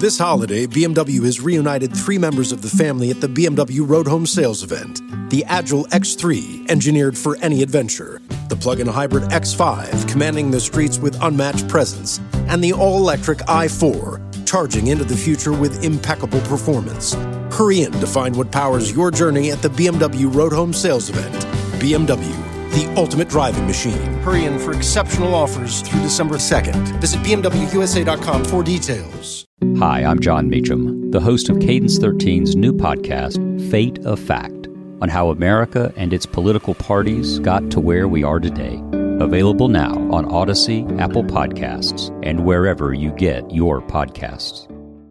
This holiday, BMW has reunited 3 members of the family at the BMW Road Home Sales event. The Agile X3, engineered for any adventure. The plug-in hybrid X5, commanding the streets with unmatched presence. And the all-electric i4, charging into the future with impeccable performance. Hurry in to find what powers your journey at the BMW Road Home Sales event. BMW, the ultimate driving machine. Hurry in for exceptional offers through December 2nd. Visit BMWUSA.com for details. Hi, I'm John Meacham, the host of Cadence 13's new podcast, Fate of Fact, on how America and its political parties got to where we are today. Available now on Odyssey, Apple Podcasts, and wherever you get your podcasts.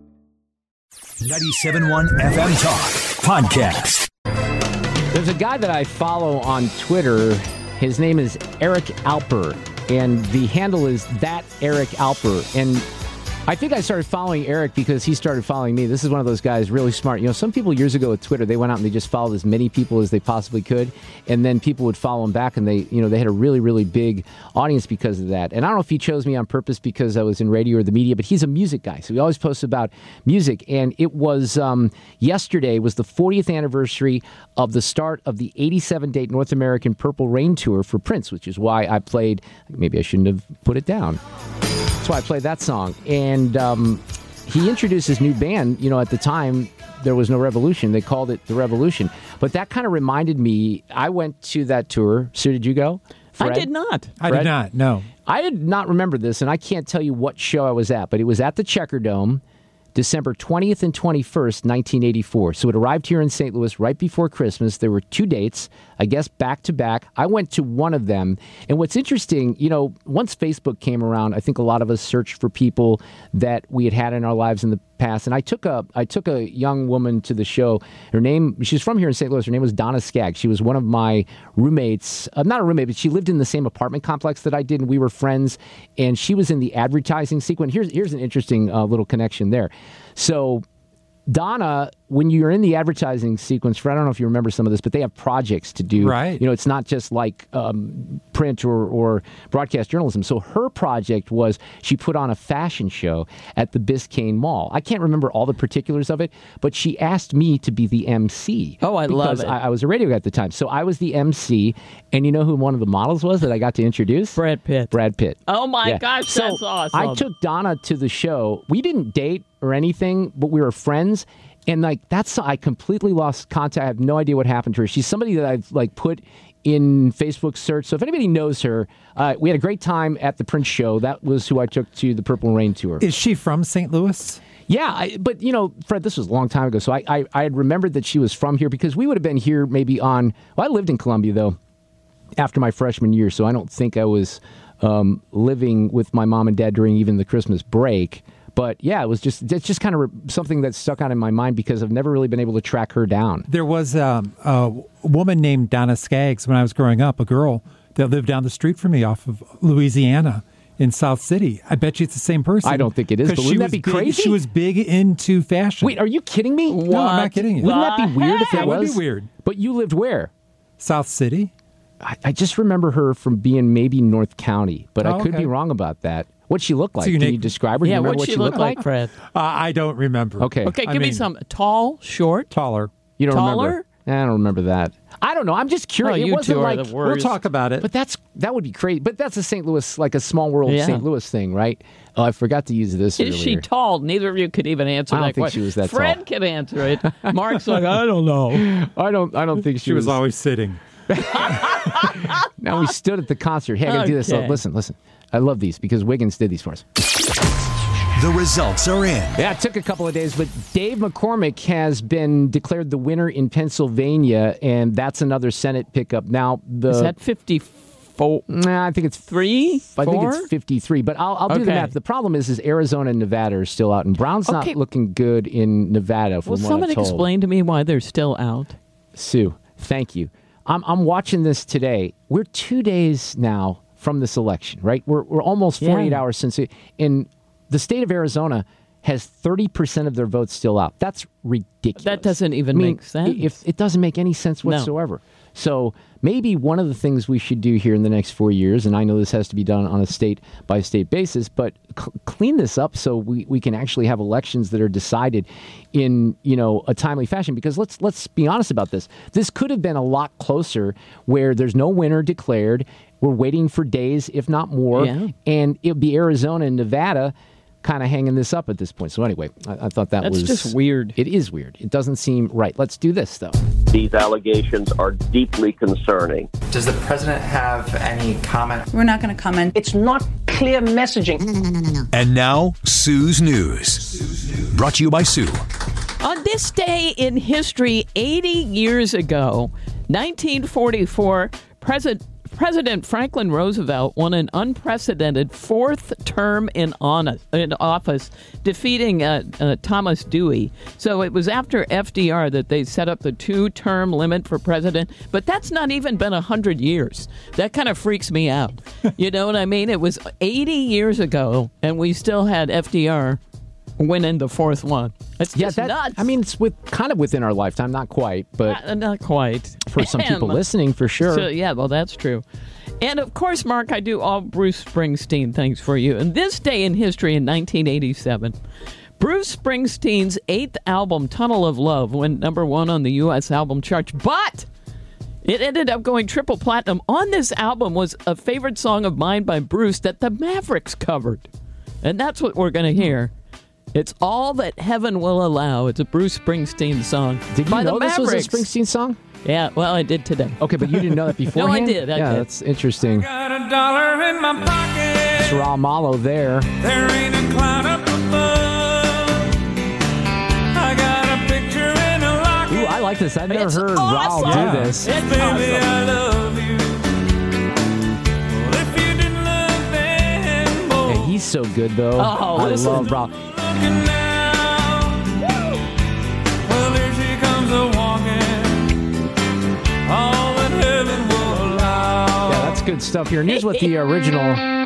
97.1 FM Talk Podcast. There's a guy that I follow on Twitter. His name is Eric Alper, and the handle is that Eric Alper. And I think I started following Eric because he started following me. This is one of those guys, really smart. You know, some people years ago with Twitter, they went out and they just followed as many people as they possibly could, and then people would follow them back, and they had a really, really big audience because of that. And I don't know if he chose me on purpose because I was in radio or the media, but he's a music guy, so he always posts about music. And it was yesterday was the 40th anniversary of the start of the 87-date North American Purple Rain Tour for Prince, which is why I played. Maybe I shouldn't have put it down. That's why I played that song. And he introduced his new band. You know, at the time, there was no Revolution. They called it The Revolution. But that kind of reminded me, I went to that tour. Sue, did you go? Fred? I did not. I did not, no. I did not remember this, and I can't tell you what show I was at, but it was at the Checker Dome, December 20th and 21st, 1984. So it arrived here in St. Louis right before Christmas. There were 2 dates, I guess back to back. I went to one of them. And what's interesting, you know, once Facebook came around, I think a lot of us searched for people that we had in our lives in the past. And I took a young woman to the show. Her name, she's from here in St. Louis. Her name was Donna Skaggs. She was one of my roommates, not a roommate, but she lived in the same apartment complex that I did, and we were friends. And she was in the advertising sequence. Here's an interesting little connection there. So Donna, when you're in the advertising sequence, I don't know if you remember some of this, but they have projects to do. Right. You know, it's not just like print or broadcast journalism. So her project was she put on a fashion show at the Biscayne Mall. I can't remember all the particulars of it, but she asked me to be the MC. Oh, I love it. Because I was a radio guy at the time. So I was the MC, and you know who one of the models was that I got to introduce? Brad Pitt. Brad Pitt. Oh, my Yeah. gosh, So that's awesome. I took Donna to the show. We didn't date or anything, but we were friends. And I completely lost contact. I have no idea what happened to her. She's somebody that I've put in Facebook search. So if anybody knows her, we had a great time at the Prince show. That was who I took to the Purple Rain Tour. Is she from St. Louis? Yeah, but you know, Fred, this was a long time ago. So I had remembered that she was from here because we would have been here maybe I lived in Columbia though after my freshman year. So I don't think I was living with my mom and dad during even the Christmas break. But yeah, it's just kind of something that stuck out in my mind because I've never really been able to track her down. There was a woman named Donna Skaggs when I was growing up, a girl that lived down the street from me off of Louisiana in South City. I bet you it's the same person. I don't think it is, but wouldn't that be crazy? She was big into fashion. Wait, are you kidding me? No, I'm not kidding you. Wouldn't that be weird if it That was? would be weird. But you lived where? South City. I just remember her from being maybe North County, but I could okay. be wrong about that. What'd she look like? So Can you describe her? Do Yeah, you remember what'd she look like, Fred? I don't remember. Okay. Okay, give me some. Tall, short, Taller. You don't taller? remember? I don't remember that. I don't know. I'm just curious. Oh, It you wasn't two are like the We'll worst. talk about it. But that would be crazy. But that's a St. Louis, like a small world Yeah. St. Louis thing, right? Oh, I forgot to use this Is earlier. she tall? Neither of you could even answer I don't that think question. she was that Fred tall. can answer it. Mark's like, I don't know. I don't think She was always sitting. Now we stood at the concert. Hey, I gotta do this. Okay. Listen. I love these because Wiggins did these for us. The results are in. Yeah, it took a couple of days, but Dave McCormick has been declared the winner in Pennsylvania, and that's another Senate pickup. Now, Is that 54? Nah, I think it's Three? I think Four? it's 53, but I'll do the Okay. math. The problem is Arizona and Nevada are still out, and Brown's not Okay. looking good in Nevada. From Will what someone I'm told. explain to me why they're still out? Sue, thank you. I'm watching this today. We're 2 days now from this election, right? We're almost 48 hours since it. In the state of Arizona has 30% of their votes still out. That's ridiculous. That doesn't even make sense. If it doesn't make any sense whatsoever. So maybe one of the things we should do here in the next 4 years, and I know this has to be done on a state-by-state basis, but clean this up so we can actually have elections that are decided in, a timely fashion. Because let's be honest about this. This could have been a lot closer where there's no winner declared. We're waiting for days, if not more, and it would be Arizona and Nevada kind of hanging this up at this point. So anyway, I thought that's just weird. It is weird. It doesn't seem right. Let's do this, though. These allegations are deeply concerning. Does the president have any comment? We're not going to comment. It's not clear messaging. No. And now, Sue's News. Brought to you by Sue. On this day in history, 80 years ago, 1944, President Franklin Roosevelt won an unprecedented fourth term in office, defeating Thomas Dewey. So it was after FDR that they set up the 2-term limit for president. But that's not even been 100 years. That kind of freaks me out. You know what I mean? It was 80 years ago, and we still had FDR winning the fourth one. It's just nuts. I mean, it's kind of within our lifetime, not quite, but not quite for some people listening, for sure. So, yeah, well, that's true. And of course, Mark, I do all Bruce Springsteen things for you. And this day in history, in 1987, Bruce Springsteen's 8th album, Tunnel of Love, went number 1 on the U.S. album charts, but it ended up going triple platinum. On this album was a favorite song of mine by Bruce that the Mavericks covered, and that's what we're going to hear. It's All That Heaven Will Allow. It's a Bruce Springsteen song. Did you know this was a Springsteen song? Yeah, well, I did today. Okay, but you didn't know that beforehand? No, I did. I did. That's interesting. Got $1 in my pocket. It's Raul Malo there. There ain't a cloud up above. I got a picture in a locket. Ooh, I like this. I've never heard awesome. Raul do this. It's Baby, awesome. I love you. Well, if you didn't love them both. Yeah, he's so good, though. Oh, I listen. love Raul. Now. Well, here she comes a-walking. All that heaven will allow. Yeah, that's good stuff here. And here's what the original...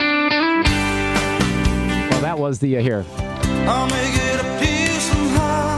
Well, that was the... here. I'll make it appear somehow.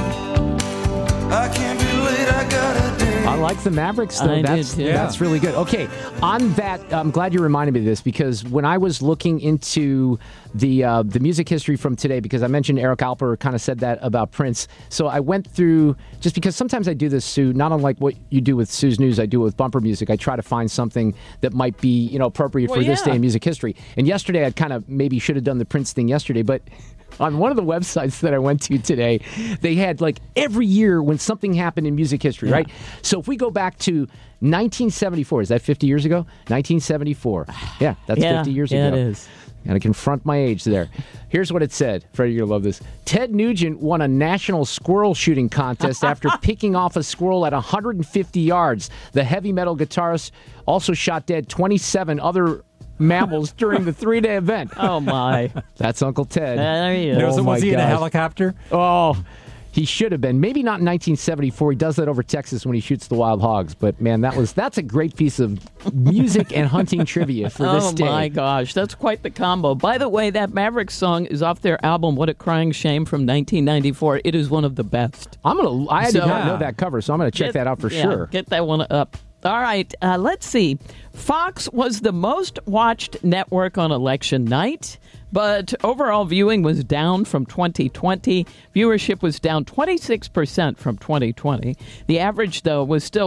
I can't be late, I got a date. I like the Mavericks, though. I did, too. That's really good. Okay, on that, I'm glad you reminded me of this, because when I was looking into the music history from today, because I mentioned Eric Alper kind of said that about Prince, so I went through, just because sometimes I do this, Sue, not unlike what you do with Sue's News, I do it with bumper music. I try to find something that might be, appropriate for this day in music history. And yesterday, I kind of maybe should have done the Prince thing yesterday, but... On one of the websites that I went to today, they had like every year when something happened in music history, right? So if we go back to 1974, is that 50 years ago? 1974. Yeah, that's 50 years ago. Yeah, it is. Got to confront my age there. Here's what it said. Freddie, you'll love this. Ted Nugent won a national squirrel shooting contest after picking off a squirrel at 150 yards. The heavy metal guitarist also shot dead 27 other mammals during the 3-day event. Oh, my. That's Uncle Ted. There he is. Was he in a helicopter? Oh, he should have been. Maybe not in 1974. He does that over Texas when he shoots the wild hogs. But, man, that's a great piece of music and hunting trivia for this day. Oh, my gosh. That's quite the combo. By the way, that Mavericks song is off their album, What a Crying Shame, from 1994. It is one of the best. I did not know that cover, so I'm going to check that out for sure. Get that one up. All right, let's see. Fox was the most watched network on election night, but overall viewing was down from 2020. Viewership was down 26% from 2020. The average, though, was still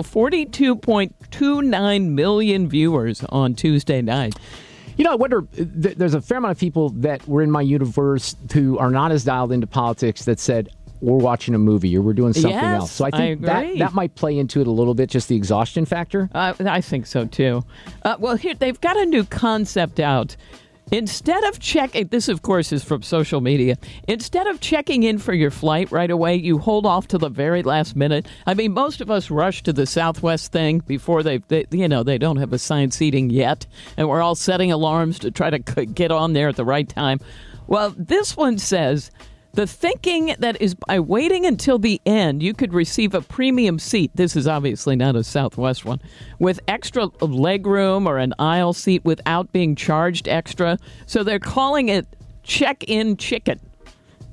42.29 million viewers on Tuesday night. I wonder, there's a fair amount of people that were in my universe who are not as dialed into politics that said, we're watching a movie or we're doing something else. So I think that might play into it a little bit, just the exhaustion factor. I think so, too. Well, here, they've got a new concept out. Instead of checking, this of course is from social media, instead of checking in for your flight right away, you hold off to the very last minute. I mean, most of us rush to the Southwest thing before they don't have assigned seating yet, and we're all setting alarms to try to get on there at the right time. Well, this one says, the thinking that is by waiting until the end, you could receive a premium seat. This is obviously not a Southwest one, with extra legroom or an aisle seat without being charged extra. So they're calling it check-in chicken.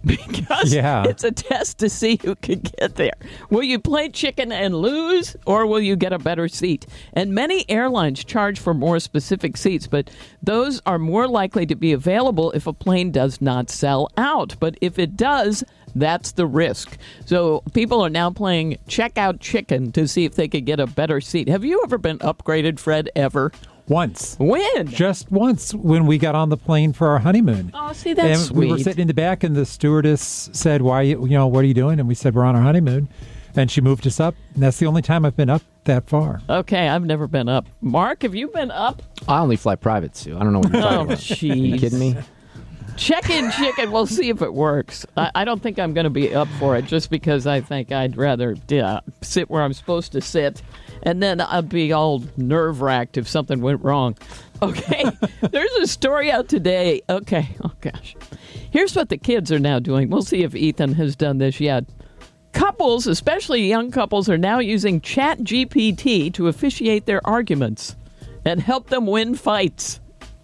because it's a test to see who can get there. Will you play chicken and lose, or will you get a better seat? And many airlines charge for more specific seats, but those are more likely to be available if a plane does not sell out. But if it does, that's the risk. So people are now playing checkout chicken to see if they could get a better seat. Have you ever been upgraded, Fred, ever? Once. When? Just once, when we got on the plane for our honeymoon. Oh, see, that's sweet. We were sitting in the back, and the stewardess said, "Why? What are you doing?" And we said, "We're on our honeymoon." And she moved us up, and that's the only time I've been up that far. Okay, I've never been up. Mark, have you been up? I only fly private, Sue. I don't know what you're talking about. Jeez. Are you kidding me? Check-in chicken. We'll see if it works. I don't think I'm going to be up for it just because I think I'd rather sit where I'm supposed to sit, and then I'd be all nerve-wracked if something went wrong. Okay, there's a story out today. Okay, oh gosh. Here's what the kids are now doing. We'll see if Ethan has done this yet. Couples, especially young couples, are now using ChatGPT to officiate their arguments and help them win fights.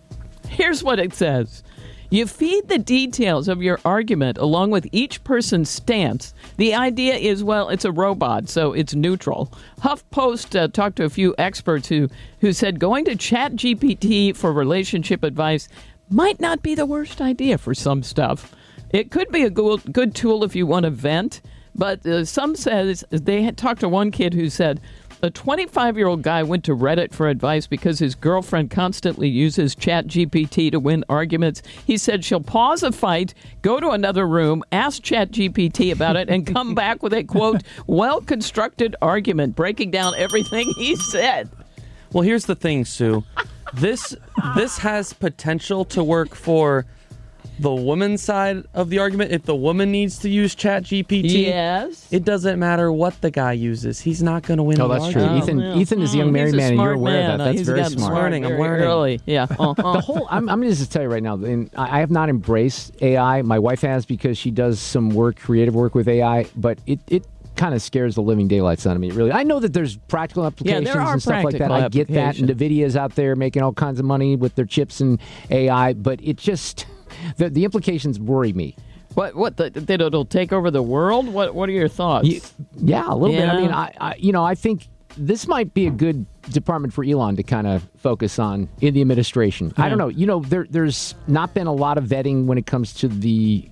Here's what it says. You feed the details of your argument along with each person's stance. The idea is, well, it's a robot, so it's neutral. HuffPost talked to a few experts who said going to ChatGPT for relationship advice might not be the worst idea for some stuff. It could be a good tool if you want to vent, but some says they had talked to one kid who said, a 25-year-old guy went to Reddit for advice because his girlfriend constantly uses ChatGPT to win arguments. He said she'll pause a fight, go to another room, ask ChatGPT about it, and come back with a, quote, well-constructed argument, breaking down everything he said. Well, here's the thing, Sue. This has potential to work for the woman's side of the argument. If the woman needs to use ChatGPT, yes, it doesn't matter what the guy uses. He's not going to win. Oh, that's true. Ethan is a young married man, and you're aware of that. That's very smart. I'm learning. Early. Yeah. The whole. I'm going to just tell you right now. I have not embraced AI. My wife has because she does some creative work with AI, but it kind of scares the living daylights out of me. Really, I know that there's practical applications and stuff like that. I get that. And NVIDIA's out there making all kinds of money with their chips and AI, but it just. The implications worry me. What? That it'll take over the world? What are your thoughts? Yeah, a little bit. I mean, I think this might be a good department for Elon to kind of focus on in the administration. Yeah. I don't know. There's not been a lot of vetting when it comes to the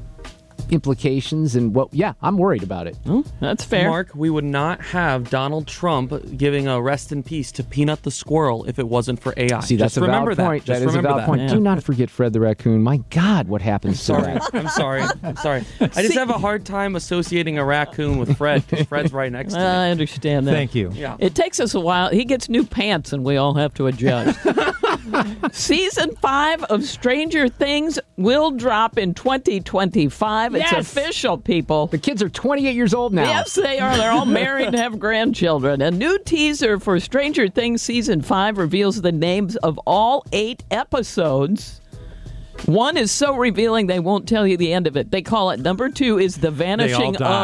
implications and I'm worried about it. That's fair. Mark, we would not have Donald Trump giving a rest in peace to Peanut the squirrel if it wasn't for AI. See, that's a valid point. That is a valid point. Yeah. Do not forget Fred the raccoon. My God, what happens to that? I'm sorry. I just have a hard time associating a raccoon with Fred because Fred's right next to me. I understand that. Thank you. Yeah. It takes us a while. He gets new pants and we all have to adjust. Season 5 of Stranger Things will drop in 2025. It's official, people. The kids are 28 years old now. Yes, they are. They're all married and have grandchildren. A new teaser for Stranger Things Season 5 reveals the names of all 8 episodes. One is so revealing they won't tell you the end of it. They call it number 2 is The Vanishing of ...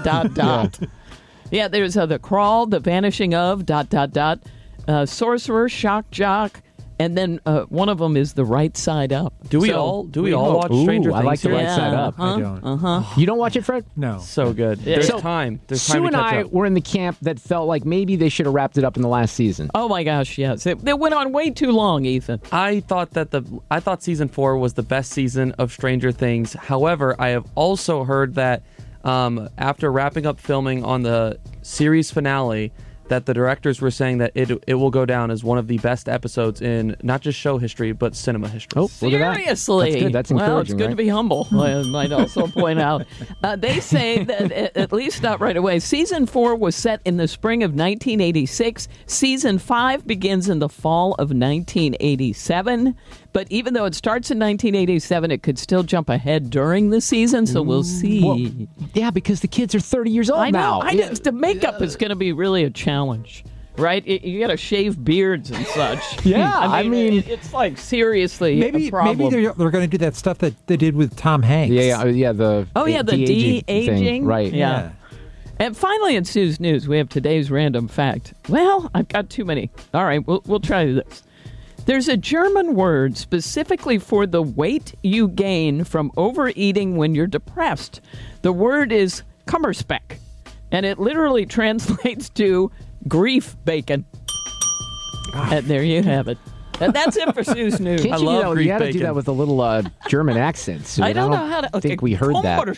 Yeah, there's The Crawl, The Vanishing of ... Sorcerer, Shock Jock, and then one of them is The Right Side Up. Do we all watch Stranger Things? I like The Right Side Up. I don't. You don't watch it, Fred? No. So good. There's time. There's time Sue to catch and I up. were in the camp that felt like maybe they should have wrapped it up in the last season. Oh my gosh, yes. They went on way too long, Ethan. I thought season 4 was the best season of Stranger Things. However, I have also heard that after wrapping up filming on the series finale, that the directors were saying that it will go down as one of the best episodes in not just show history, but cinema history. Oh, look at that. Seriously? That's good. That's encouraging, Well, it's good to be humble, I might also point out. They say that, at least not right away, Season 4 was set in the spring of 1986. Season 5 begins in the fall of 1987. But even though it starts in 1987, it could still jump ahead during the season, so we'll see. Well, yeah, because the kids are 30 years old now. I know. The makeup is going to be really a challenge, right? You got to shave beards and such. Yeah, I mean it's like seriously a problem. Maybe they're going to do that stuff that they did with Tom Hanks. Yeah. The de-aging, right? Yeah. And finally, in Sue's News, we have today's random fact. Well, I've got too many. All right, we'll try this. There's a German word specifically for the weight you gain from overeating when you're depressed. The word is Kummerspeck, and it literally translates to grief bacon. And there you have it. And that's it for Sue's News. Can't you do that? You got to do that with a little German accent. So I don't know how to. think we heard that.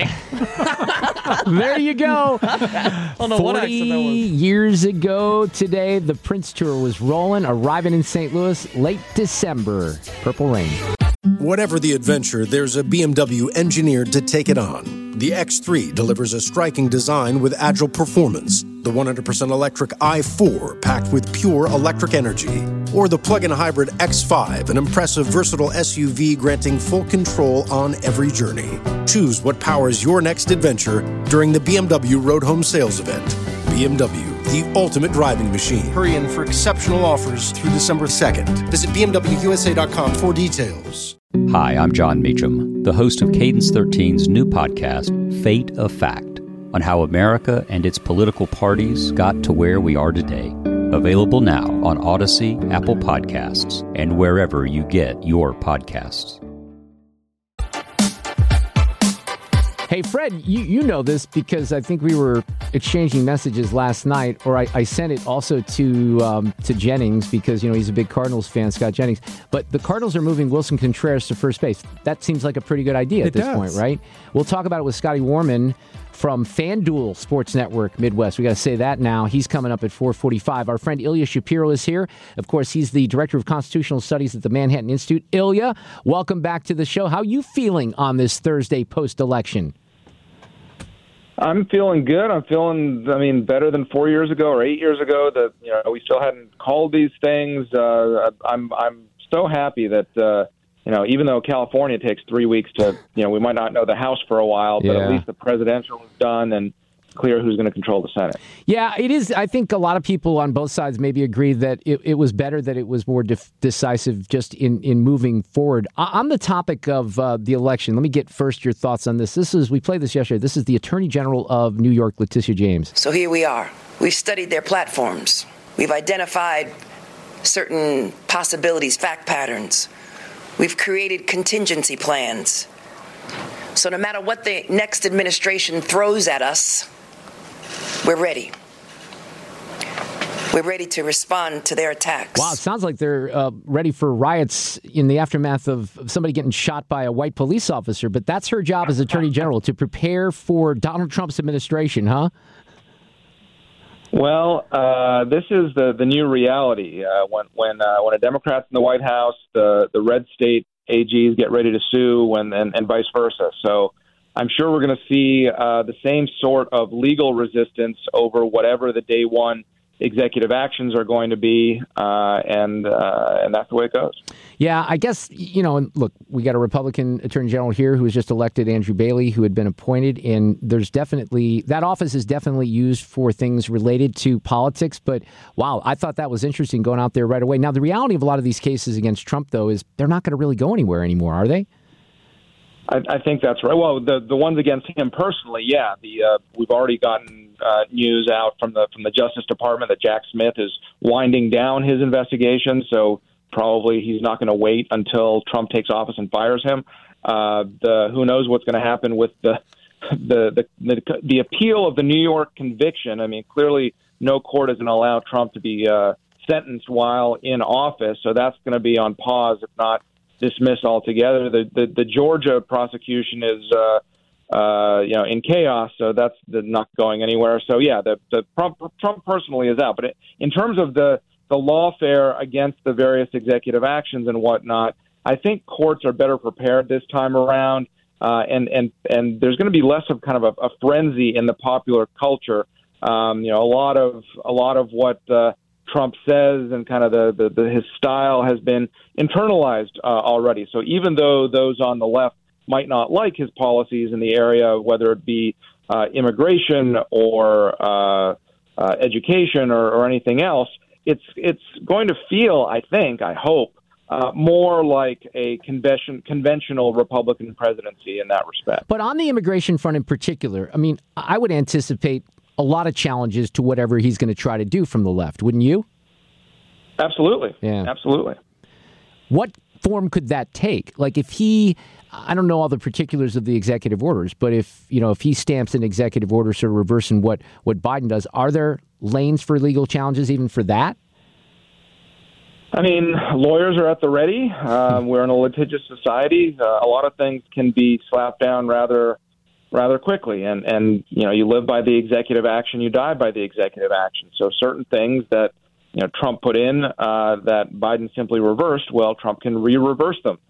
There you go. 40 years ago today, the Prince Tour was rolling, arriving in St. Louis late December. Purple Rain. Whatever the adventure, there's a BMW engineered to take it on. The X3 delivers a striking design with agile performance. The 100% electric i4 packed with pure electric energy. Or the plug-in hybrid X5, an impressive versatile SUV granting full control on every journey. Choose what powers your next adventure during the BMW Road Home Sales Event. BMW, the ultimate driving machine. Hurry in for exceptional offers through December 2nd. Visit BMWUSA.com for details. Hi, I'm John Meacham, the host of Cadence 13's new podcast, Fate of Fact, on how America and its political parties got to where we are today. Available now on Odyssey, Apple Podcasts, and wherever you get your podcasts. Hey, Fred, you know this because I think we were exchanging messages last night, or I sent it also to Jennings because, he's a big Cardinals fan, Scott Jennings. But the Cardinals are moving Wilson Contreras to first base. That seems like a pretty good idea at this point, right? We'll talk about it with Scotty Warman from FanDuel Sports Network Midwest. We got to say that now. He's coming up at 4:45. Our friend Ilya Shapiro is here. Of course, he's the Director of Constitutional Studies at the Manhattan Institute. Ilya, welcome back to the show. How are you feeling on this Thursday post-election? I'm feeling good. I'm feeling, better than 4 years ago or 8 years ago that, we still hadn't called these things. I'm so happy that, even though California takes 3 weeks to, we might not know the House for a while, but at least the presidential is done and clear who's going to control the Senate. Yeah, it is. I think a lot of people on both sides maybe agree that it was better that it was more decisive just in moving forward. On the topic of the election, let me get first your thoughts on this. We played this yesterday. This is the Attorney General of New York, Letitia James. So here we are. We've studied their platforms. We've identified certain possibilities, fact patterns. We've created contingency plans. So no matter what the next administration throws at us, we're ready. We're ready to respond to their attacks. Wow, it sounds like they're ready for riots in the aftermath of somebody getting shot by a white police officer. But that's her job as Attorney General, to prepare for Donald Trump's administration, huh? Well, this is the new reality. When a Democrat's in the White House, the red state AGs get ready to sue, and vice versa. So I'm sure we're going to see the same sort of legal resistance over whatever the day one executive actions are going to be, and that's the way it goes. Yeah, I guess, and look, we got a Republican Attorney General here who was just elected, Andrew Bailey, who had been appointed, and there's definitely, that office is definitely used for things related to politics, but wow, I thought that was interesting going out there right away. Now, the reality of a lot of these cases against Trump, though, is they're not going to really go anywhere anymore, are they? I think that's right. Well, the ones against him personally, yeah. We've already gotten news out from the Justice Department that Jack Smith is winding down his investigation. So probably he's not going to wait until Trump takes office and fires him. Who knows what's going to happen with the appeal of the New York conviction. I mean, clearly no court is going to allow Trump to be sentenced while in office. So that's going to be on pause, if not dismissed altogether. The Georgia prosecution is in chaos, so that's not going anywhere. So yeah, the Trump personally is out. But in terms of the lawfare against the various executive actions and whatnot, I think courts are better prepared this time around, and there's going to be less of kind of a frenzy in the popular culture. A lot of what Trump says and kind of his style has been internalized already. So even though those on the left might not like his policies in the area, whether it be immigration or education or anything else, it's going to feel, I hope, more like a conventional Republican presidency in that respect. But on the immigration front in particular, I mean, I would anticipate a lot of challenges to whatever he's going to try to do from the left, wouldn't you? Absolutely. Yeah. Absolutely. What form could that take? Like if he, I don't know all the particulars of the executive orders, but if he stamps an executive order sort of reversing what Biden does, are there lanes for legal challenges even for that? I mean, lawyers are at the ready. We're in a litigious society. A lot of things can be slapped down rather quickly, and you live by the executive action, you die by the executive action. So certain things that Trump put in that Biden simply reversed, well, Trump can re-reverse them.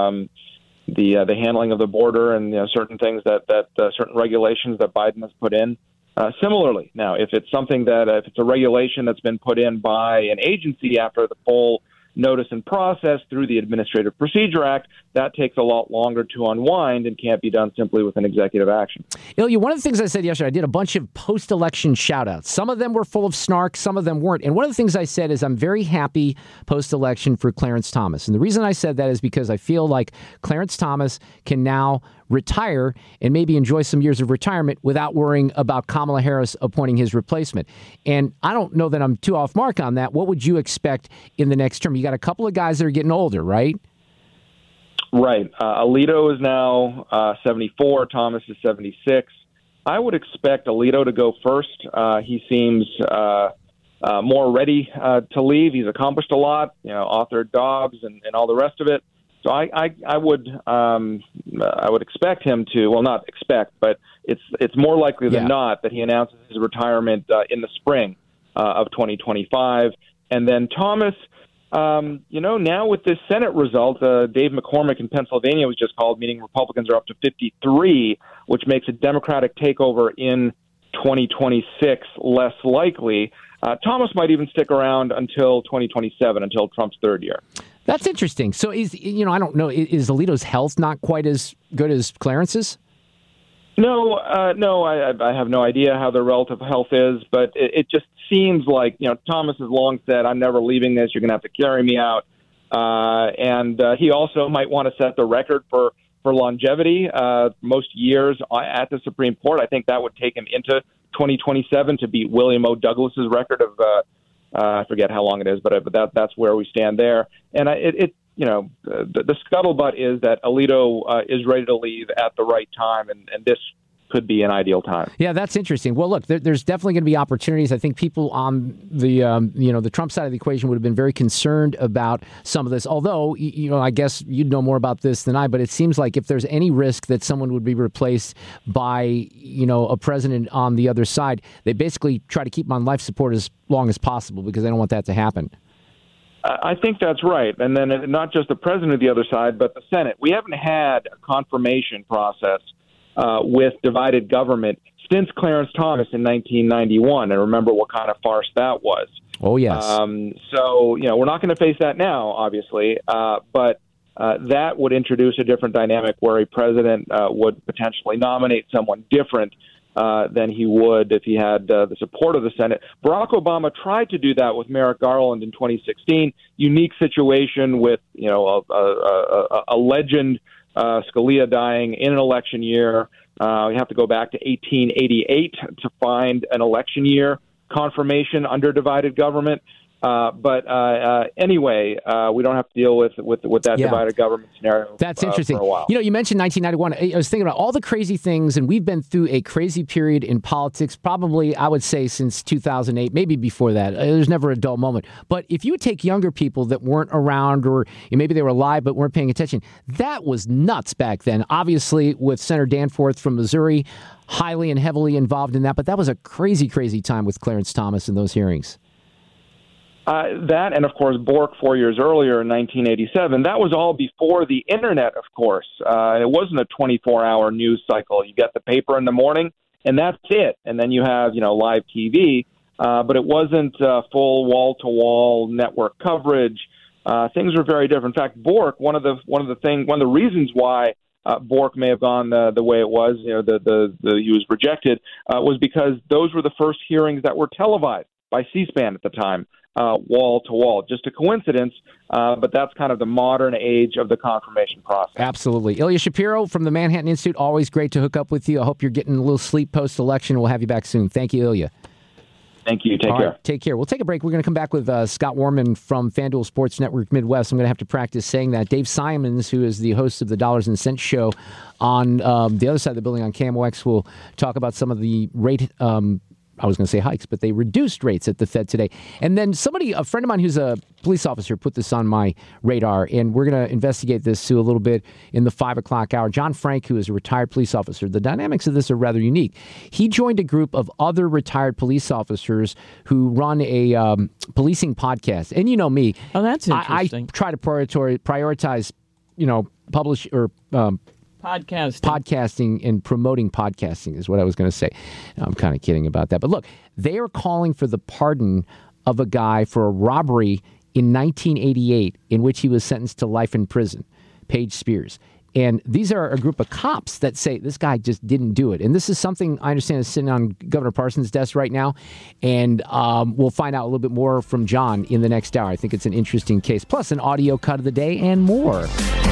The handling of the border and certain things that certain regulations that Biden has put in. Similarly, now, if it's something if it's a regulation that's been put in by an agency after the full notice and process through the Administrative Procedure Act, that takes a lot longer to unwind and can't be done simply with an executive action. Ilya, one of the things I said yesterday, I did a bunch of post-election shout-outs. Some of them were full of snark, some of them weren't. And one of the things I said is I'm very happy post-election for Clarence Thomas. And the reason I said that is because I feel like Clarence Thomas can now retire and maybe enjoy some years of retirement without worrying about Kamala Harris appointing his replacement. And I don't know that I'm too off mark on that. What would you expect in the next term? You got a couple of guys that are getting older, right? Right. Alito is now 74. Thomas is 76. I would expect Alito to go first. He seems more ready to leave. He's accomplished a lot, authored Dobbs and all the rest of it. So I would expect him to, well, not expect, but it's more likely than not that he announces his retirement in the spring of 2025. And then Thomas, now with this Senate result, Dave McCormick in Pennsylvania was just called, meaning Republicans are up to 53, which makes a Democratic takeover in 2026 less likely. Thomas might even stick around until 2027, until Trump's third year. That's interesting. So I don't know, is Alito's health not quite as good as Clarence's? No, I have no idea how their relative health is, but it just seems like, Thomas has long said, I'm never leaving this, you're going to have to carry me out. And he also might want to set the record for longevity, most years at the Supreme Court. I think that would take him into 2027 to beat William O. Douglas's record of, I forget how long it is, but that's where we stand there. And the scuttlebutt is that Alito is ready to leave at the right time, and this could be an ideal time. Yeah, that's interesting. Well, look, there's definitely going to be opportunities. I think people on the the Trump side of the equation would have been very concerned about some of this. Although, I guess you'd know more about this than I, but it seems like if there's any risk that someone would be replaced by, a president on the other side, they basically try to keep him on life support as long as possible because they don't want that to happen. I think that's right. And then not just the president of the other side, but the Senate. We haven't had a confirmation process with divided government since Clarence Thomas in 1991. And remember what kind of farce that was. Oh, yes. So, we're not going to face that now, obviously. But that would introduce a different dynamic where a president would potentially nominate someone different than he would if he had the support of the Senate. Barack Obama tried to do that with Merrick Garland in 2016. Unique situation with, a legend, Scalia dying in an election year. We have to go back to 1888 to find an election year confirmation under divided government. But anyway, we don't have to deal with that divided government scenario. That's interesting. For a while. You mentioned 1991. I was thinking about all the crazy things, and we've been through a crazy period in politics, probably, I would say, since 2008, maybe before that. There's never a dull moment. But if you take younger people that weren't around, or maybe they were alive but weren't paying attention, that was nuts back then. Obviously, with Senator Danforth from Missouri, highly and heavily involved in that. But that was a crazy, crazy time with Clarence Thomas in those hearings. That, and of course, Bork 4 years earlier in 1987, that was all before the internet, of course. It wasn't a 24-hour news cycle. You get the paper in the morning, and that's it. And then you have, live TV, but it wasn't full wall-to-wall network coverage. Things were very different. In fact, Bork, one of the reasons why Bork may have gone the way it was, he was rejected, was because those were the first hearings that were televised by C-SPAN at the time. Wall to wall. Just a coincidence, but that's kind of the modern age of the confirmation process. Absolutely. Ilya Shapiro from the Manhattan Institute, always great to hook up with you. I hope you're getting a little sleep post-election. We'll have you back soon. Thank you, Ilya. Thank you. Take All care. right, take care. We'll take a break. We're going to come back with Scott Warman from FanDuel Sports Network Midwest. I'm going to have to practice saying that. Dave Simons, who is the host of the Dollars and Cents Show on the other side of the building on KMOX, will talk about some of the rate I was going to say hikes, but they reduced rates at the Fed today. And then a friend of mine who's a police officer, put this on my radar, and we're going to investigate this too a little bit in the 5 o'clock hour. John Frank, who is a retired police officer, the dynamics of this are rather unique. He joined a group of other retired police officers who run a policing podcast. And you know me. Oh, that's interesting. I try to prioritize, publish or podcasting and promoting podcasting is what I was going to say. I'm kind of kidding about that. But look, they are calling for the pardon of a guy for a robbery in 1988 in which he was sentenced to life in prison, Paige Spears. And these are a group of cops that say this guy just didn't do it. And this is something I understand is sitting on Governor Parsons' desk right now. And we'll find out a little bit more from John in the next hour. I think it's an interesting case. Plus an audio cut of the day and more.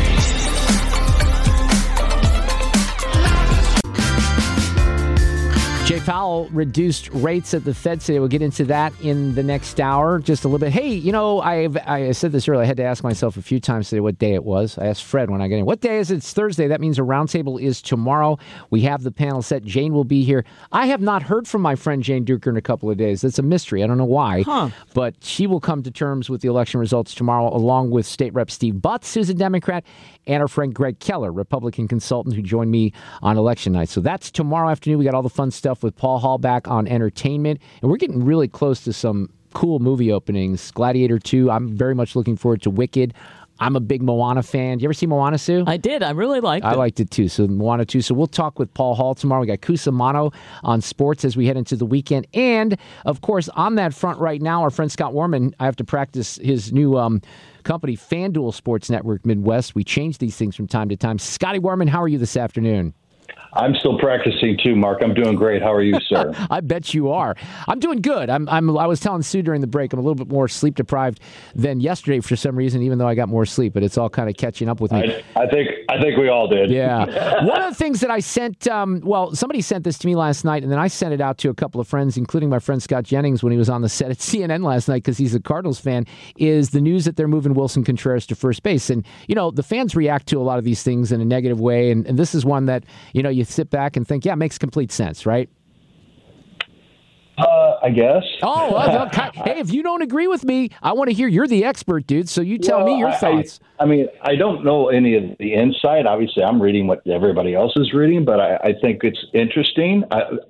Jay Powell reduced rates at the Fed today. We'll get into that in the next hour just a little bit. Hey, I said this earlier. I had to ask myself a few times today what day it was. I asked Fred when I got in. What day is it? It's Thursday. That means a roundtable is tomorrow. We have the panel set. Jane will be here. I have not heard from my friend Jane Duker in a couple of days. That's a mystery. I don't know why. But she will come to terms with the election results tomorrow, along with State Rep Steve Butts, who's a Democrat, and our friend Greg Keller, Republican consultant, who joined me on election night. So that's tomorrow afternoon. We got all the fun stuff with Paul Hall back on entertainment. And we're getting really close to some cool movie openings. Gladiator 2, I'm very much looking forward to Wicked. I'm a big Moana fan. You ever see Moana, Sue? I did. I really liked it. I liked it too. So Moana 2. So we'll talk with Paul Hall tomorrow. We got Cusimano on sports as we head into the weekend. And, of course, on that front right now, our friend Scott Warman, I have to practice his new company, FanDuel Sports Network Midwest. We change these things from time to time. Scotty Warman, how are you this afternoon? I'm still practicing too, Mark. I'm doing great. How are you, sir? I bet you are. I'm doing good. I was telling Sue during the break, I'm a little bit more sleep deprived than yesterday for some reason, even though I got more sleep. But it's all kind of catching up with me. I think we all did. Yeah. One of the things that I sent, somebody sent this to me last night, and then I sent it out to a couple of friends, including my friend Scott Jennings when he was on the set at CNN last night because he's a Cardinals fan, is the news that they're moving Wilson Contreras to first base. And, the fans react to a lot of these things in a negative way. And this is one that, you sit back and think, yeah, it makes complete sense, right? I guess. Hey, if you don't agree with me, I want to hear. You're the expert, dude, so you tell me your thoughts. I don't know any of the insight. Obviously, I'm reading what everybody else is reading, but I think it's interesting.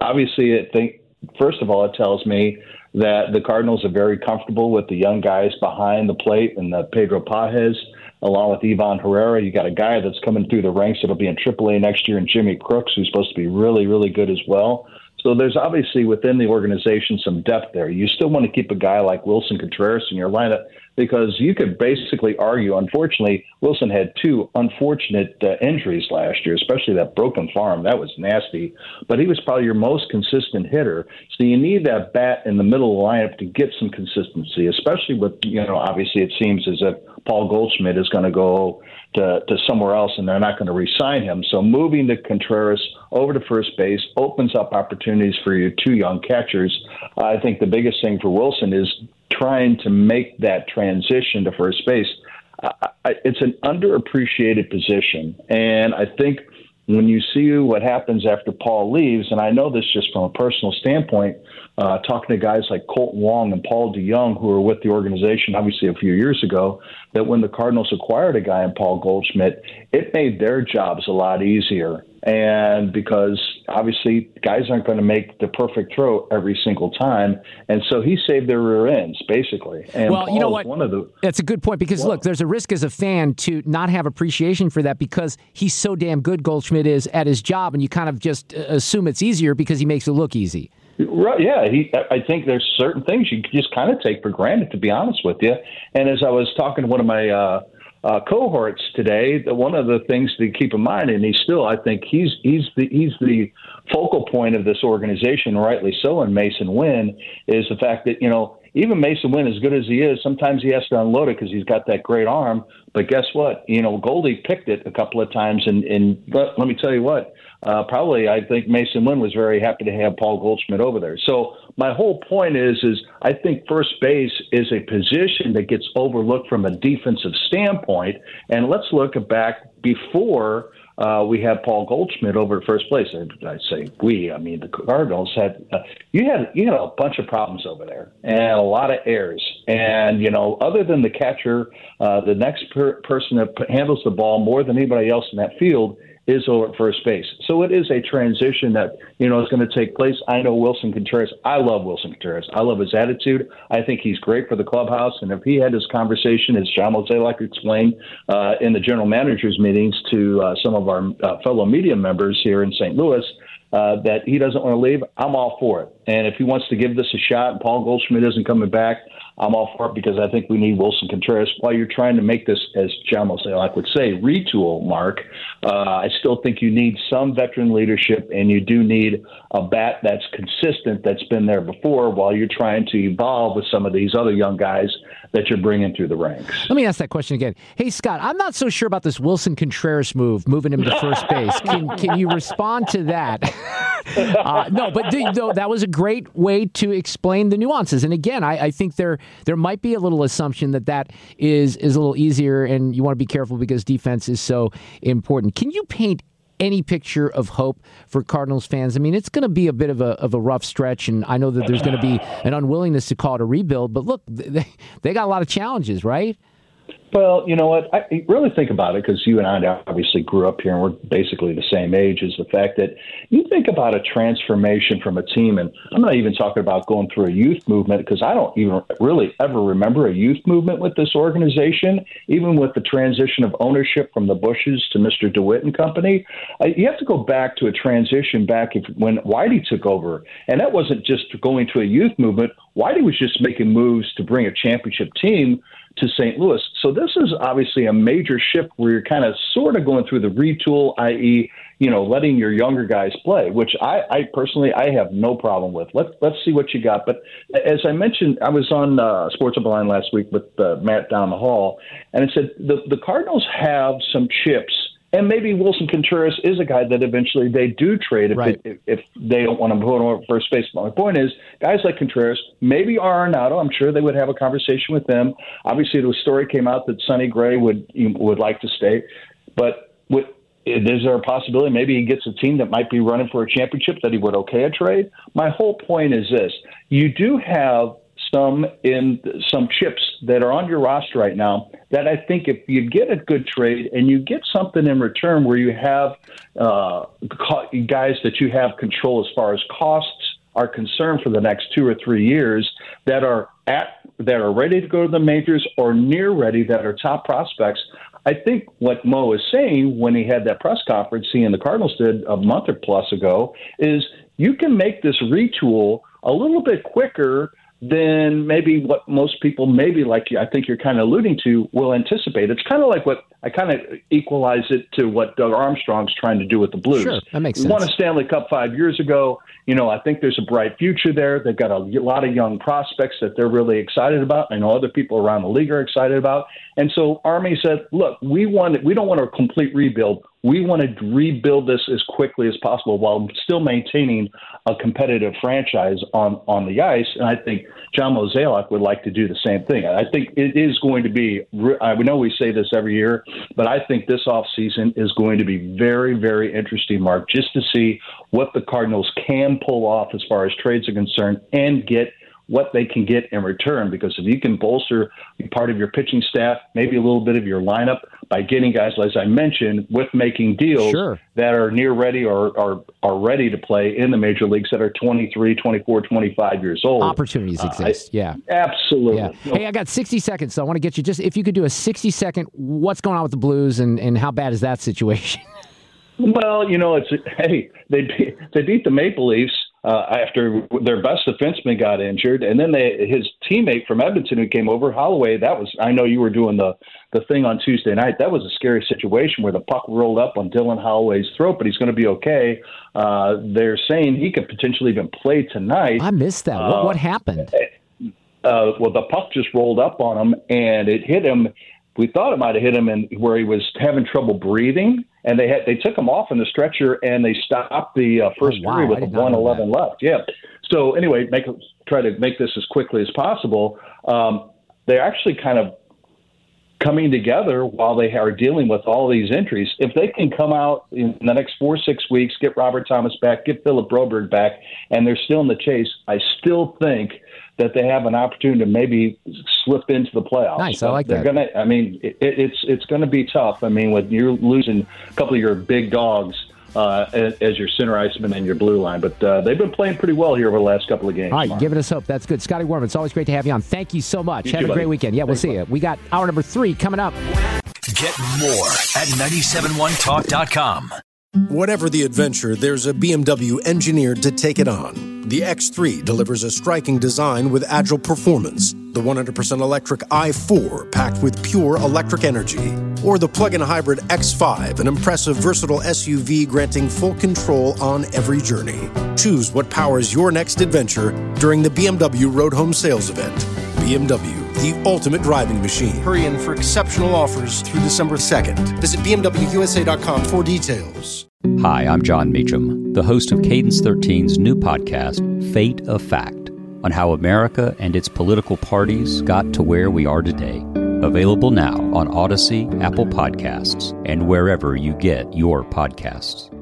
First of all, it tells me that the Cardinals are very comfortable with the young guys behind the plate and the Pedro Pages, along with Ivan Herrera. You got a guy that's coming through the ranks that'll be in AAA next year, and Jimmy Crooks, who's supposed to be really, really good as well. So there's obviously within the organization some depth there. You still want to keep a guy like Wilson Contreras in your lineup because you could basically argue, unfortunately, Wilson had two unfortunate injuries last year, especially that broken arm. That was nasty. But he was probably your most consistent hitter. So you need that bat in the middle of the lineup to get some consistency, especially with, obviously it seems as if Paul Goldschmidt is going to go to somewhere else and they're not going to re-sign him. So moving the Contreras over to first base opens up opportunities for your two young catchers. I think the biggest thing for Wilson is trying to make that transition to first base. It's an underappreciated position. And I think when you see what happens after Paul leaves, and I know this just from a personal standpoint, talking to guys like Colton Wong and Paul DeYoung, who were with the organization obviously a few years ago, that when the Cardinals acquired a guy in Paul Goldschmidt, it made their jobs a lot easier. And because obviously guys aren't going to make the perfect throw every single time. And so he saved their rear ends, basically. And well, Paul, you know what? That's a good point because, look, there's a risk as a fan to not have appreciation for that because he's so damn good, Goldschmidt is, at his job, and you kind of just assume it's easier because he makes it look easy. Right, yeah. I think there's certain things you just kind of take for granted, to be honest with you. And as I was talking to one of my cohorts today, one of the things to keep in mind, and I think he's the focal point of this organization, rightly so, and Mason Wynn, is the fact that, even Mason Wynn, as good as he is, sometimes he has to unload it because he's got that great arm. But guess what? Goldie picked it a couple of times, and let me tell you what. Probably, I think Mason Wynn was very happy to have Paul Goldschmidt over there. So my whole point is I think first base is a position that gets overlooked from a defensive standpoint. And let's look back before we had Paul Goldschmidt over at first place. I say we. I mean the Cardinals had you had a bunch of problems over there and a lot of errors. And other than the catcher, the next person that handles the ball more than anybody else in that field is over at first base. So it is a transition that, is going to take place. I know Wilson Contreras. I love Wilson Contreras. I love his attitude. I think he's great for the clubhouse. And if he had this conversation, as John Mozeliak explained in the general managers meetings to some of our fellow media members here in St. Louis, that he doesn't want to leave, I'm all for it. And if he wants to give this a shot and Paul Goldschmidt isn't coming back, I'm all for it because I think we need Wilson Contreras. While you're trying to make this, as John Mozeliak would say, retool, Mark, I still think you need some veteran leadership and you do need a bat that's consistent, that's been there before, while you're trying to evolve with some of these other young guys that you're bringing through the ranks. Let me ask that question again. Hey, Scott, I'm not so sure about this Wilson Contreras moving him to first base. Can you respond to that? No, but that was a great way to explain the nuances. And again, I think there might be a little assumption that is a little easier, and you want to be careful because defense is so important. Can you paint any picture of hope for Cardinals fans? I mean, it's going to be a bit of a rough stretch, and I know that there's going to be an unwillingness to call it a rebuild, but look, they got a lot of challenges, right? Well, you know what? I really think about it because you and I obviously grew up here and we're basically the same age, is the fact that you think about a transformation from a team, and I'm not even talking about going through a youth movement because I don't even really ever remember a youth movement with this organization, even with the transition of ownership from the Bushes to Mr. DeWitt and company. You have to go back to a transition back when Whitey took over, and that wasn't just going to a youth movement. Whitey was just making moves to bring a championship team to St. Louis. So this is obviously a major shift where you're kind of sort of going through the retool, i.e., letting your younger guys play, which I personally have no problem with. Let's see what you got. But as I mentioned, I was on Sports Up Line last week with Matt down the hall, and I said the Cardinals have some chips. And maybe Wilson Contreras is a guy that eventually they do trade if they don't want to put him over first base. My point is, guys like Contreras, maybe Arenado, I'm sure they would have a conversation with them. Obviously, the story came out that Sonny Gray would like to stay. But is there a possibility maybe he gets a team that might be running for a championship that he would okay a trade? My whole point is this. You do have some chips that are on your roster right now that I think if you get a good trade and you get something in return where you have guys that you have control as far as costs are concerned for the next 2 or 3 years that are ready to go to the majors or near ready, that are top prospects. I think what Mo is saying when he had that press conference he and the Cardinals did a month or plus ago is you can make this retool a little bit quicker than maybe what most people, maybe like I think you're kind of alluding to, will anticipate. It's kind of like what I kind of equalize it to what Doug Armstrong's trying to do with the Blues. Sure, that makes sense. We won a Stanley Cup 5 years ago. I think there's a bright future there. They've got a lot of young prospects that they're really excited about. I know other people around the league are excited about. And so Army said, look, we don't want a complete rebuild. We want to rebuild this as quickly as possible while still maintaining a competitive franchise on the ice. And I think John Mozeliak would like to do the same thing. I think it is going to be, I know we say this every year, but I think this offseason is going to be very, very interesting, Mark, just to see what the Cardinals can pull off as far as trades are concerned and get what they can get in return. Because if you can bolster part of your pitching staff, maybe a little bit of your lineup by getting guys, as I mentioned, with making deals that are near ready or are ready to play in the major leagues that are 23, 24, 25 years old. Opportunities exist, Absolutely. Yeah. Hey, I got 60 seconds, so I want to get you if you could do a 60-second, what's going on with the Blues and how bad is that situation? Well, they beat the Maple Leafs after their best defenseman got injured, and then his teammate from Edmonton who came over, Holloway. I know you were doing the thing on Tuesday night. That was a scary situation where the puck rolled up on Dylan Holloway's throat, but he's going to be okay. They're saying he could potentially even play tonight. I missed that. What happened? the puck just rolled up on him, and it hit him. We thought it might have hit him in where he was having trouble breathing, and they took him off in the stretcher, and they stopped the first period with 1:11 left. Yeah. So anyway, try to make this as quickly as possible. They're actually kind of coming together while they are dealing with all these injuries. If they can come out in the next 4 or 6 weeks, get Robert Thomas back, get Philip Broberg back, and they're still in the chase, I still think that they have an opportunity to maybe slip into the playoffs. Nice, I like that. It's going to be tough. I mean, when you're losing a couple of your big dogs as your center iceman and your blue line. But they've been playing pretty well here over the last couple of games. All right, Mark. giving us hope. That's good. Scotty Worm, it's always great to have you on. Thank you so much. Have a great weekend. Yeah, we'll see you. We got hour number 3 coming up. Get more at 971talk.com. Whatever the adventure, there's a BMW engineered to take it on. The X3 delivers a striking design with agile performance. The 100% electric i4 packed with pure electric energy. Or the plug-in hybrid X5, an impressive versatile SUV granting full control on every journey. Choose what powers your next adventure during the BMW Road Home Sales Event. BMW, the ultimate driving machine. Hurry in for exceptional offers through December 2nd. Visit BMWUSA.com for details. Hi, I'm John Meacham, the host of Cadence 13's new podcast, Fate of Fact, on how America and its political parties got to where we are today. Available now on Odyssey, Apple Podcasts, and wherever you get your podcasts.